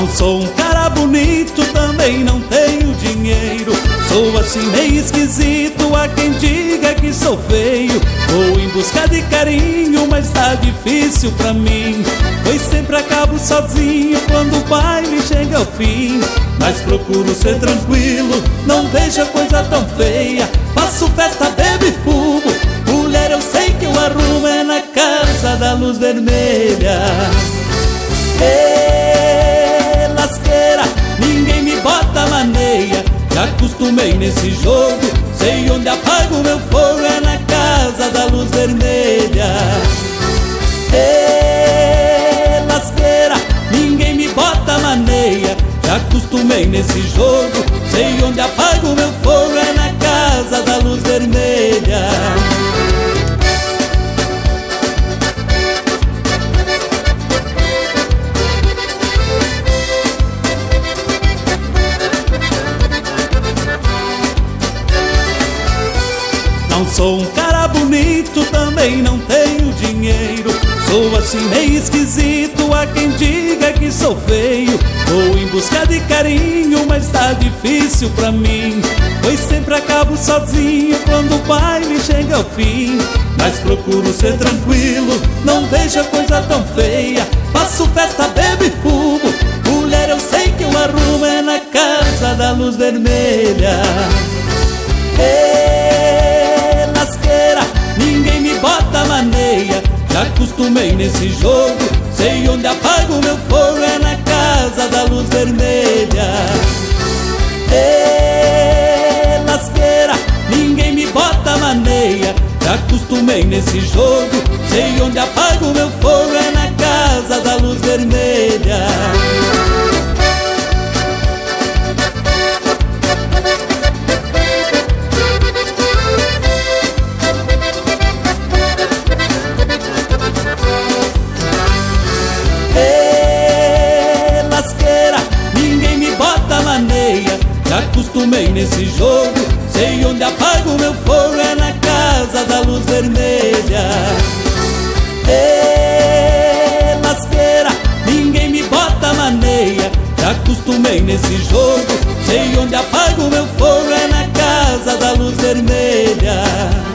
Não sou um cara bonito, também não tenho dinheiro. Sou assim meio esquisito, há quem diga que sou feio. Vou em busca de carinho, mas tá difícil pra mim, pois sempre acabo sozinho quando o baile chega ao fim. Mas procuro ser tranquilo, não vejo a coisa tão feia. Faço festa, bebo e fumo, mulher eu sei que eu arrumo é na casa da luz vermelha. Ê, lasqueira, ninguém me bota maneia. Já acostumei nesse jogo, sei onde apago meu fogo é na casa da luz vermelha. Ê, lasqueira, ninguém me bota maneia. Já acostumei nesse jogo, sei onde apago meu fogo é na casa da luz vermelha. Não sou um cara bonito, também não tenho dinheiro. Sou assim meio esquisito, há quem diga que sou feio. Vou em busca de carinho, mas tá difícil pra mim, pois sempre acabo sozinho quando o baile chega ao fim. Mas procuro ser tranquilo, não vejo a coisa tão feia. Faço festa, bebo e fumo, mulher eu sei que eu arrumo é na casa da luz vermelha. Ê, lasqueira, ninguém me bota maneia. Já acostumei nesse jogo, sei onde apago meu fogo é na casa da luz vermelha. Ê, lasqueira, ninguém me bota maneia. Já acostumei nesse jogo, sei onde apago meu fogo é na casa da luz vermelha. Já acostumei nesse jogo, sei onde apago meu fogo é na casa da luz vermelha. Ê, lasqueira, ninguém me bota maneia. Já acostumei nesse jogo, sei onde apago meu fogo é na casa da luz vermelha.